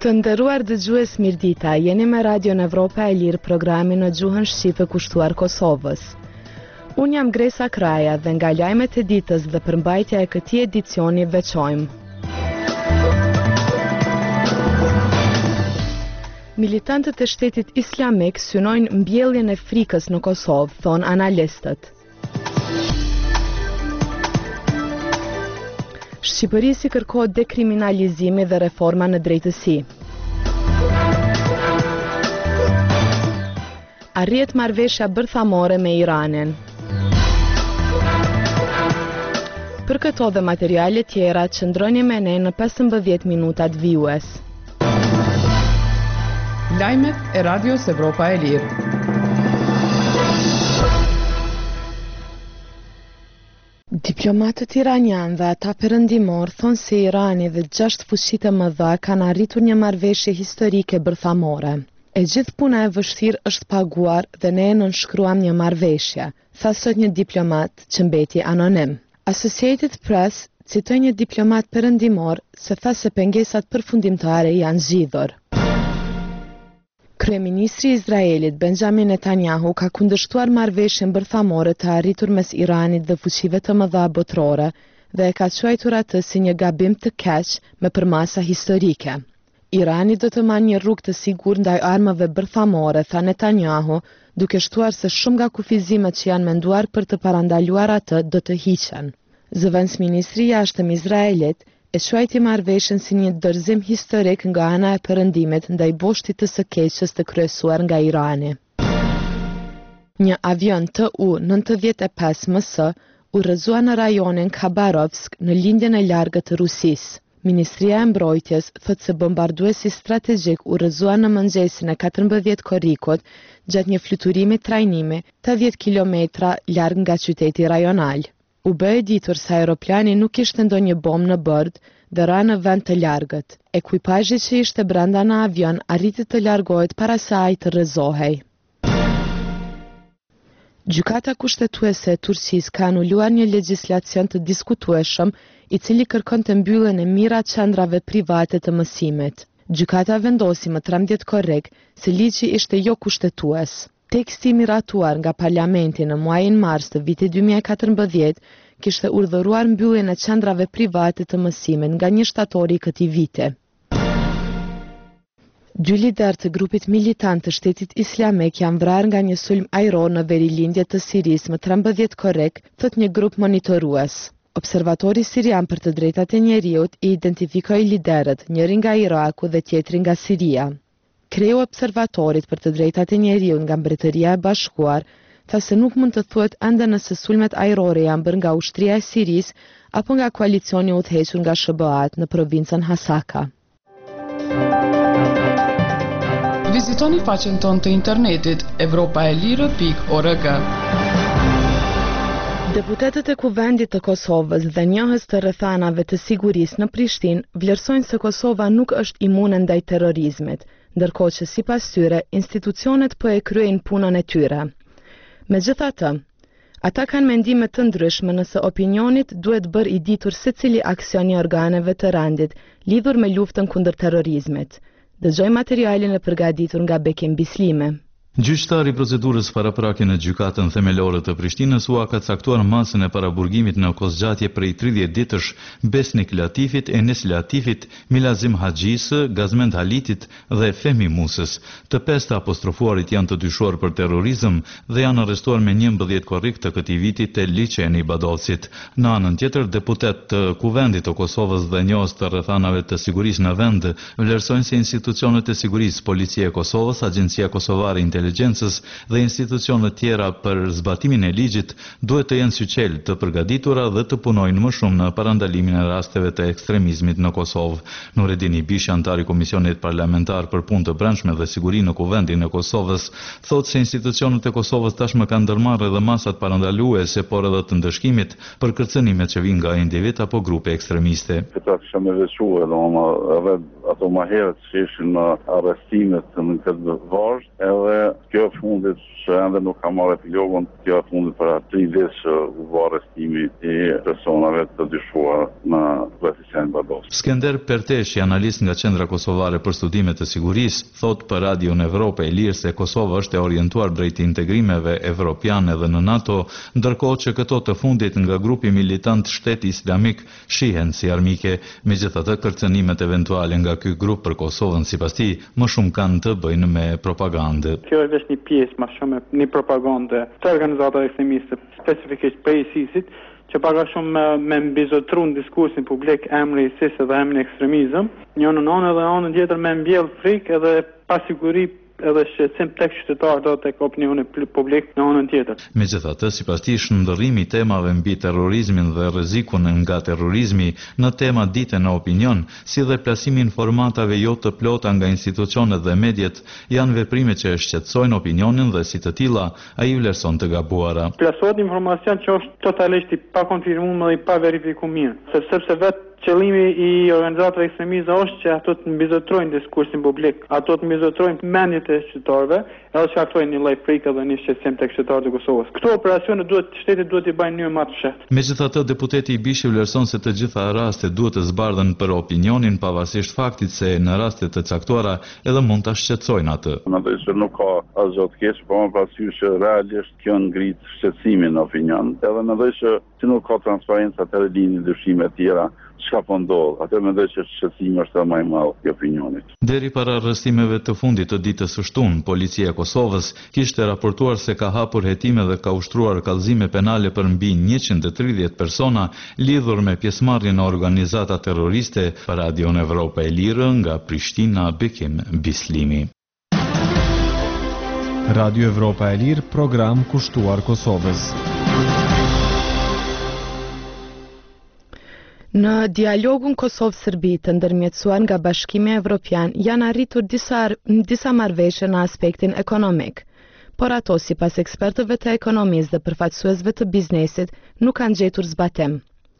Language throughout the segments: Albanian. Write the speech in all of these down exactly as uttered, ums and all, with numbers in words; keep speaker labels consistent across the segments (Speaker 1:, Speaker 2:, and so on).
Speaker 1: Të nderuar dëgjues, mirëdita, jeni me Radion Evropa e Lirë, programin në gjuhën shqipe kushtuar Kosovës. Unë jam Gresa Kraja dhe nga lajmet e ditës dhe përmbajtja e këtij edicioni veçojmë. Militantët e shtetit islamik synojnë mbjelljen e frikës në Kosovë, thon analistët. Shqipërisë kërkohet dekriminalizimi dhe reforma në drejtësi. Arrihet marrëveshja bërthamore me Iranin. Për këto dhe materiale tjera, qëndroni me ne në pesëmbëdhjetë minutat vijues.
Speaker 2: Lajmet e Radios Evropa e Lirë.
Speaker 1: Diplomatët iranian dhe ata perëndimor thonë se Irani dhe gjashtë fuqitë e mëdha kanë arritur një marrëveshje historike bërthamore. E gjithë puna e vështirë është paguar dhe ne e nënshkruam një marrëveshje, tha sot një diplomat që mbeti anonim. Associated Press citoi një diplomat perëndimor se tha se pengesat përfundimtare janë zgjidhur. Kryeministri i Izraelit Benjamin Netanyahu ka kundërshtuar marrëveshjen bërthamore të arritur mes Iranit dhe fuqive të mëdha botërore dhe e ka quajtur atë si një gabim të keq me përmasa historike. Irani do të marrë një rrugë të sigurt ndaj armëve bërthamore, tha Netanyahu, duke shtuar se shumë nga kufizimet që janë menduar për të parandaluar atë do të hiqen. Zëvendësministri i jashtëm i Izraelit e quajti marrëveshjen si një dorëzim historik nga ana e perëndimit ndaj boshtit të së keqes të kryesuar nga Irani. Një avion T U nëntëdhjetë e pesë M S u rrëzua në rajonin Khabarovsk në lindjen e largët të Rusisë. Ministria e Mbrojtjes thotë se bombarduesi strategjik u rrëzua në mëngjesin e katërmbëdhjetë korrikut gjatë një fluturimi trajnimi tetëdhjetë kilometra larg nga qyteti rajonal. U bë e ditur se aeroplani nuk kishte ndonjë bombë në bord dhe ra në vend të largët. Ekuipazhi që ishte brenda në avion arriti të largohet para se ai të rrëzohej. Gjykata kushtetuese e Turqisë ka anuluar një legjislacion të diskutueshëm i cili kërkonte mbylljen e mira qendrave private të mësimit. Gjykata vendosi më trembëdhjetë korrik se ligji ishte jo kushtetues. Teksti miratuar nga parlamenti në muajin mars të vitit dy mijë e katërmbëdhjetë kishte urdhëruar mbylljen e qendrave private të mësimit nga një shtatori i këtij viti. Dy lider të grupit militant të shtetit islamik janë vrarë nga një sulm ajror në verilindje të Sirisë më trembëdhjetë korrik, thot një grup monitorues. Observatori sirian për të drejtat e njerëzit i identifikoi liderët, njëri nga Iraku dhe tjetri nga Siria. Kreu observatorit për të drejtat e njerëzit nga Mbretëria e Bashkuar tha se nuk mund të thuhet ende nëse sulmet ajrore janë bërë nga ushtria e Sirisë apo nga koalicioni udhëhequr nga S B A-t në provincën Hasaka.
Speaker 2: Vizitoni faqen tonë të internetit evropaelire pikë org.
Speaker 1: Deputetët e Kuvendit të Kosovës dhe njohës të rrethanave të sigurisë në Prishtinë vlerësojnë se Kosova nuk është imune ndaj terrorizmit, ndërkohë që sipas tyre institucionet po e kryejnë punën e tyre. Megjithatë, ata kanë mendime të ndryshme nëse opinionit duhet bërë i ditur secili aksion i organeve të rendit lidhur me luftën kundër terrorizmit. Dëgjoj materialin e përgatitur nga Bekim Bislime.
Speaker 3: Gjyqtari i procedurës paraprakje në gjykatën themelore të Prishtinës u ka caktuar masën e paraburgimit në kozgjatje prej tridhjetë ditësh Besnik Latifit, Enes Latifit, Milazim Haxhisë, Gazmend Halitit dhe Fehmi Musës. Të pestë apostrofuarit janë të dyshuar për terrorizëm dhe janë arrestuar me njëmbëdhjetë korrik të këtij viti te liçeni i Badolcit. Në anën tjetër, deputet të Kuvendit të Kosovës dhe njohës të rrethanave të sigurisë në vend vlerësojnë se institucionet e sigurisë, Policia e Kosovës, Agjencia Kosovare e Inteligjencës dhe institucionet tjera për zbatimin e ligjit duhet të jenë syqel të përgatitura dhe të punojnë më shumë në parandalimin e rasteve të ekstremizmit në Kosovë. Nureddin Ibishi, antar i Komisionit Parlamentar për Punë të Brendshme dhe Siguri në Kuvendin e Kosovës, thotë se institucionet e Kosovës tashmë kanë ndërmarrë edhe masat parandaluese, por edhe të ndëshkimit për kërcënimet që vijnë nga individ apo grupe ekstremiste.
Speaker 4: Këta kisha me veçu edhe ato ma herët që ishin arrestimet në këtë vazhd, edhe kjo e fundit që ende nuk ka marrë epilogun, kjo e fundit para tri vjeç që u bë arrestimi i personave të dyshuar në koeficient Bardos.
Speaker 3: Skender Perteshi, analist nga Qendra Kosovare për Studime të Sigurisë, thot për Radion Evropë e Lirë se Kosova është e orientuar drejt integrimeve evropiane dhe në NATO, ndërkohë që këto të fundit nga grupi militant Shteti Islamik shihen si armike. Megjithatë, kërcënimet eventuale nga ky grup për Kosovën sipas tij më shumë kanë të bëjnë me propagandë.
Speaker 5: Kjo është një pjesë më shumë një propagandë të organizatave ekstremiste, specifikisht për ISIS-it, që paga shumë me, me mbizotru në diskursin publik emri ISIS dhe emri ekstremizëm, një në anë dhe anë tjetër me mbjell frikë edhe pasiguri edhe shqetësim tek qytetarë do tek opinioni publik në anën tjetër.
Speaker 3: Megjithatë, sipas tij, shndërrimi i temave mbi terrorizmin dhe rrezikun nga terrorizmi në tema dite në opinion, si dhe plasimi informatave jo të plota nga institucionet dhe mediat, janë veprime që shqetësojnë opinionin dhe si të tilla ai vlerëson të gabuara.
Speaker 5: Plasohet informacion që është totalisht i pakonfirmuar dhe i pa verifikuar mirë, sepse vetë qëllimi i organizatave ekstremiste është që ato të mbizotrojnë diskursin publik, ato të mbizotrojnë mendjet e qytetarëve, edhe që aktojnë një lloj frikë dhe një shqetësim tek qytetarët e Kosovës. Këto operacione duhet shteti duhet i bëjnë një më të fshehtë.
Speaker 3: Megjithatë, deputeti i Bishi vlerëson se të gjitha rastet duhet të zbardhen për opinionin pavarësisht faktit se në raste të caktuara edhe mund ta shqetësojnë atë.
Speaker 4: Mendoj se nuk ka asgjë të keq, por më parasysh që realisht kjo ngrit shqetësimin në opinion. Edhe mendoj se si nuk ka transparencë atë linjë dyshime të tjera. Çka po ndodh? Atë mendoj se shqetësimi është më i madh i opinionit.
Speaker 3: Deri para arrestimeve të fundit të ditës së shtunë, policia e Kosovës kishte raportuar se ka hapur hetime dhe ka ushtruar kallëzime penale për mbi njëqind e tridhjetë persona lidhur me pjesëmarrjen në organizata terroriste. Për Radion Evropë e Lirë nga Prishtina, Bekim Bislimi.
Speaker 6: Radio Evropa e Lirë, program kushtuar Kosovës.
Speaker 1: Në dialogun Kosovë-Serbi të ndërmjetësuar nga Bashkimi Evropian janë arritur disa, disa marrëveshje në aspektin ekonomik, por ato sipas ekspertëve të ekonomisë dhe përfaqësuesve të biznesit nuk kanë gjetur zbatim.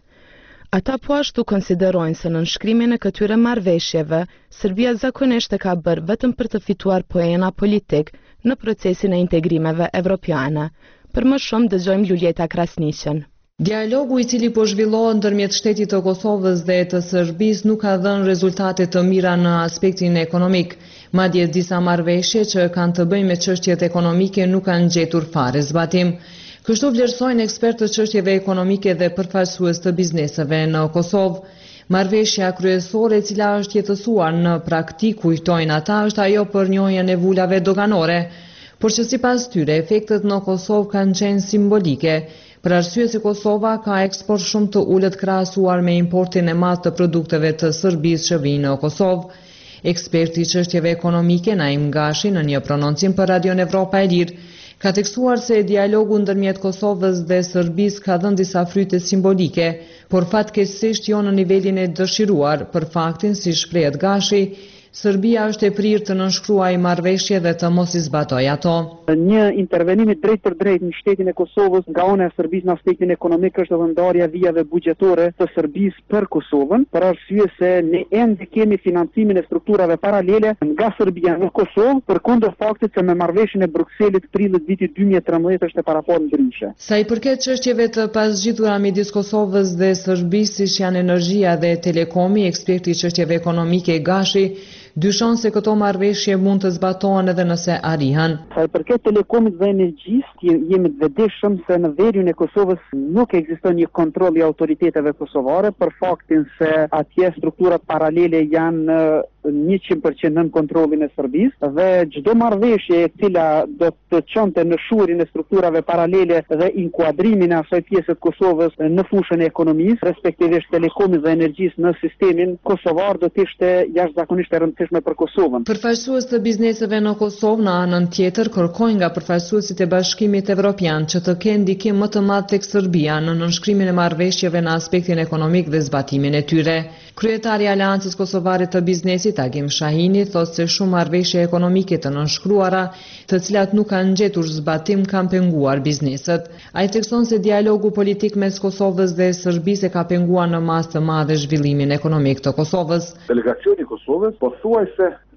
Speaker 1: Ata po ashtu konsiderojnë se në nënshkrimin e këtyre marrëveshjeve, Serbia zakonisht e ka bërë vetëm për të fituar poena politik në procesin e integrimeve evropiane. Për më shumë dëgjojmë Luljeta Krasniqen.
Speaker 7: Dialogu i cili po zhvillohet ndërmjet shtetit të Kosovës dhe të Serbisë nuk ka dhënë rezultate të mira në aspektin ekonomik. Madje disa marrëveshje që kanë të bëjnë me çështjet ekonomike nuk kanë gjetur fare zbatim. Kështu vlerësojnë ekspertë të çështjeve ekonomike dhe përfaqësues të bizneseve në Kosovë. Marrëveshja kryesore e cila është jetësuar në praktik, kujtojnë ata, është ajo për njohjen e vulave doganore, por që sipas tyre efektet në Kosovë kanë qenë simbolike. Për arsye se Kosova ka eksport shumë të ulët krahasuar me importin e madh të produkteve të Serbisë që vijnë në Kosovë. Eksperti i çështjeve ekonomike Naim Gashi në një prononcim për Radion Evropa e Lirë ka tekstuar se dialogu ndërmjet Kosovës dhe Serbisë ka dhënë disa fryte simbolike, por fatkeqësisht jo në nivelin e dëshiruar, për faktin, si shprehet Gashi, Serbia është e prirë të nënshkruajë marrëveshje dhe të mos i zbatojë ato.
Speaker 8: Një intervenim drejt për drejt në shtetin e Kosovës nga ana e Serbisë në aspektin ekonomik është edhe ndarja vijave buxhetore të Serbisë për Kosovën, për arsye se ne ende kemi financimin e strukturave paralele nga Serbia në Kosovë, përkundër faktit se me marrëveshjen e Brukselit prillit vitit dy mijë e trembëdhjetë është e paraportë ndryshe.
Speaker 7: Sa i përket çështjeve të pasgjitura midis Kosovës dhe Serbisë, siç janë energjia dhe telekomi, eksperti i çështjeve ekonomike Gashi dyshon se këto marrëveshje mund të zbatohen edhe nëse arrihen.
Speaker 8: Sa i përket telekomit dhe energjisë, jemi të vetëdijshëm se në veriun e Kosovës nuk ekziston një kontroll i autoriteteve kosovare për faktin se atje strukturat paralele janë njëqind përqind nën kontrollin e Serbisë dhe çdo marrëveshje e cila do të çonte në shurin e strukturave paralele dhe inkuadrimin e asaj pjesë të Kosovës në fushën e ekonomisë, respektivisht telekomit dhe energjisë në sistemin kosovar, do të ishte jashtëzakonisht e rëndësishme për Kosovën.
Speaker 7: Përfaqësues të bizneseve në Kosovë në anën tjetër kërkojnë nga përfaqësuesit e Bashkimit Evropian që të kenë ndikim më të madh tek Serbia në nënshkrimin e marrëveshjeve në aspektin ekonomik dhe zbatimin e tyre. Kryetari i Aleancës Kosovare të Biznesit Agim Shahini thotë se shumë marrëveshje ekonomike të nënshkruara, të cilat nuk kanë gjetur zbatim, kanë penguar bizneset. Ai thekson se dialogu politik mes Kosovës dhe Serbisë ka penguar në masë të madhe zhvillimin ekonomik të Kosovës.
Speaker 4: Delegacioni i Kosovës pothuajse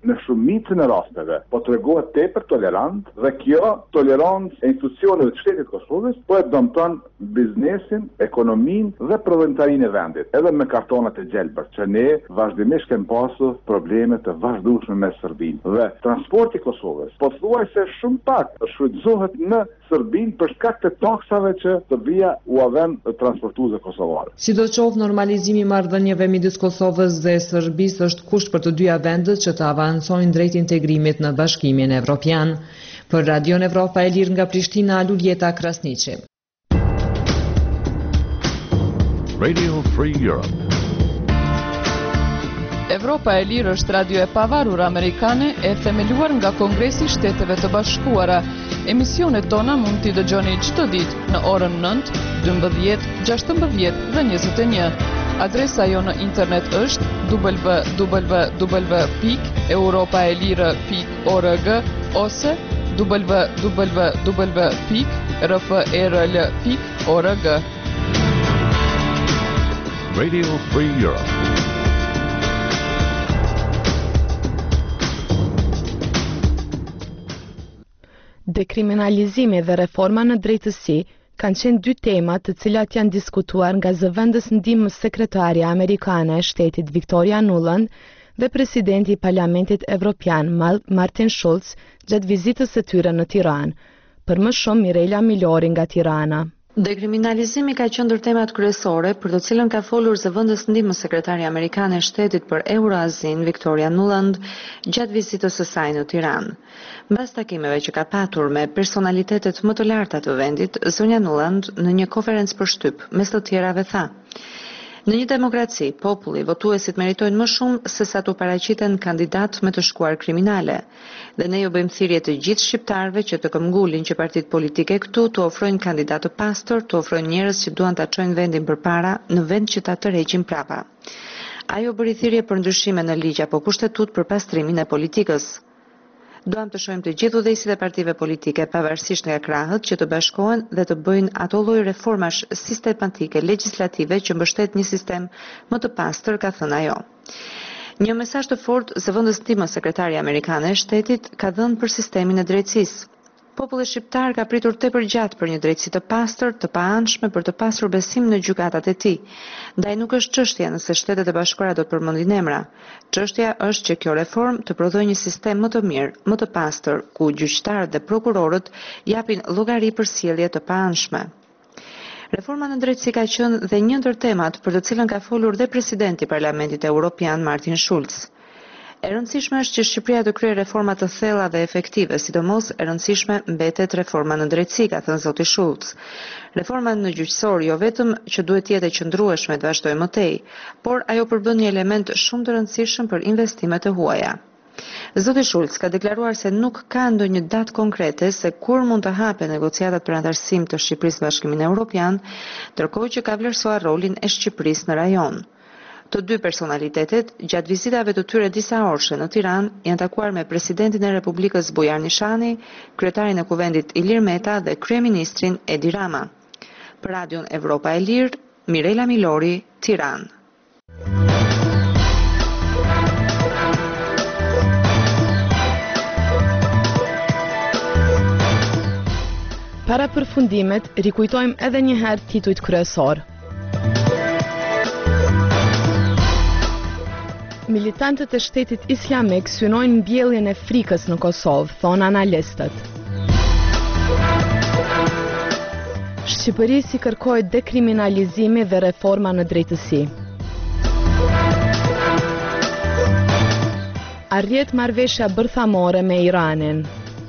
Speaker 9: në shumicën e rasteve po tregohet tepër tolerant dhe kjo tolerancë e institucioneve të shtetit Kosovës po e dëmton biznesin, ekonominë dhe prodhimtarinë e vendit, edhe me kartonat e gjelbër, që ne vazhdimisht kemi pasur probleme të vazhdueshme me Serbinë. Dhe transporti i Kosovës pothuajse shumë pak shfrytëzohet në Serbinë për shkak të taksave që Serbia u avën transportuesve kosovarë.
Speaker 7: Sidoqoftë, normalizimi i marrëdhënieve midis Kosovës dhe Serbisë është kusht për të dyja vendet që të avancojnë drejt integrimit në Bashkimin Evropian. Për Radion Evropa e Lirë nga Prishtina, Luljeta Krasniqi.
Speaker 10: Radio Free Europe.
Speaker 2: Evropa e Lirë është radio e pavarur amerikane e themeluar nga Kongresi i Shteteve të Bashkuara. Emisionet tona mund t'i dëgjoni çdo ditë në orën nëntë, dymbëdhjetë, gjashtëmbëdhjetë dhe njëzet e një. Adresa jo në internet është w w w pikë europaelire pikë org ose w w w pikë r f e r l pikë org.
Speaker 10: Radio Free Europe.
Speaker 1: Dekriminalizimi dhe reforma në drejtësi kanë qenë dy tema të cilat janë diskutuar nga zëvendës ndihmës sekretarja amerikane e shtetit Victoria Nuland dhe presidenti i Parlamentit Evropian Martin Schulz gjatë vizitës së tyre në Tiranë. Për më shumë, Mirela Milori nga Tirana.
Speaker 11: Dekriminalizimi ka qenë ndër temat kryesore për të cilën ka folur zëvendës ndihmës sekretarja amerikane e shtetit për Euroazin Victoria Nuland gjatë vizitës së saj në Tiranë. Mbas takimeve që ka patur me personalitetet më të larta të vendit, zonja Nuland në një konferencë për shtyp, mes të tjerave tha: në një demokraci, populli, votuesit meritojnë më shumë se sa të paraqiten kandidat me të shkuar kriminale. Dhe ne ju bëjmë thirrje të gjithë shqiptarëve që të këmbgulin që partitë politike këtu të ofrojnë kandidat të pastër, të ofrojnë njerëz që duan ta çojnë vendin përpara në vend që ta tërheqin prapa. Ajo bëri thirrje për ndryshime në ligj apo kushtetut për pastrimin e politikës. Duam të shohim të gjithë udhëheqësit e partive politike, pavarësisht nga krahët, që të bashkohen dhe të bëjnë ato lloj reformash sistematike legjislative që mbështet një sistem më të pastër, ka thënë ajo. Një mesazh të fortë zëvendës ndihmës sekretarja amerikane e shtetit ka dhënë për sistemin e drejtësisë. Populli shqiptar ka pritur tepër gjatë për një drejtësi të pastër, të paanshme, për të pasur besim në gjykatat e tij. Ndaj nuk është çështja nëse Shtetet e Bashkuara do të përmendin emra. Çështja është që kjo reformë të prodhojë një sistem më të mirë, më të pastër, ku gjyqtarët dhe prokurorët japin llogari për sjellje të paanshme. Reforma në drejtësi ka qenë dhe një ndër temat për të cilën ka folur dhe presidenti i Parlamentit Evropian Martin Schulz. E rëndësishme është që Shqipëria të kryejë reforma të thella dhe efektive, sidomos e rëndësishme mbetet reforma në drejtësi, ka thënë zoti Schulz. Reforma në gjyqësor jo vetëm që duhet të jetë e qëndrueshme të vazhdojë më tej, por ajo përbën një element shumë të rëndësishëm për investimet e huaja. Zoti Schulz ka deklaruar se nuk ka ndonjë datë konkrete se kur mund të hapen negociatat për anëtarësim të Shqipërisë në Bashkimin Evropian, ndërkohë që ka vlerësuar rolin e Shqipërisë në rajon. Të dy personalitetet, gjatë vizitave të tyre disa orëshe në Tiranë, janë takuar me presidentin e Republikës Bujar Nishani, kryetarin e Kuvendit Ilir Meta dhe kryeministrin Edi Rama. Për Radion Evropa e Lirë, Mirela Milori, Tiranë.
Speaker 1: Para përfundimet, rikujtojmë edhe një herë titujt kryesor. Militantët e shtetit islamik synojnë mbjelljen e frikës në Kosovë, thonë analistët. Shqipërisë i kërkohet dekriminalizimi dhe reforma në drejtësi. Arrit marrëveshja bërthamore me Iranin.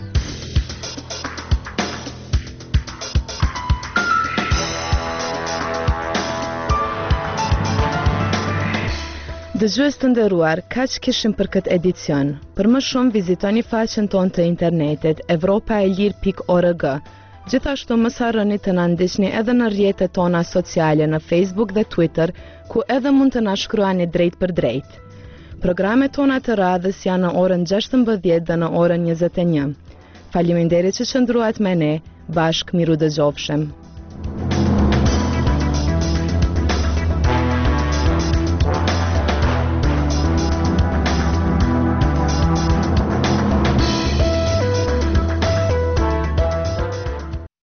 Speaker 1: Dëgjues të nderuar, kaq kishim për këtë edicion. Për më shumë vizitoni faqen tonë të internetit europaelir pikë org. Gjithashtu mos harroni të na ndiqni edhe në rrjetet tona sociale në Facebook dhe Twitter, ku edhe mund të na shkruani drejt për drejt. Programet tona të radhës janë në orën gjashtëmbëdhjetë dhe në orën njëzet e një. Faleminderit që qëndruat me ne, bashkë miru dëgjofshëm.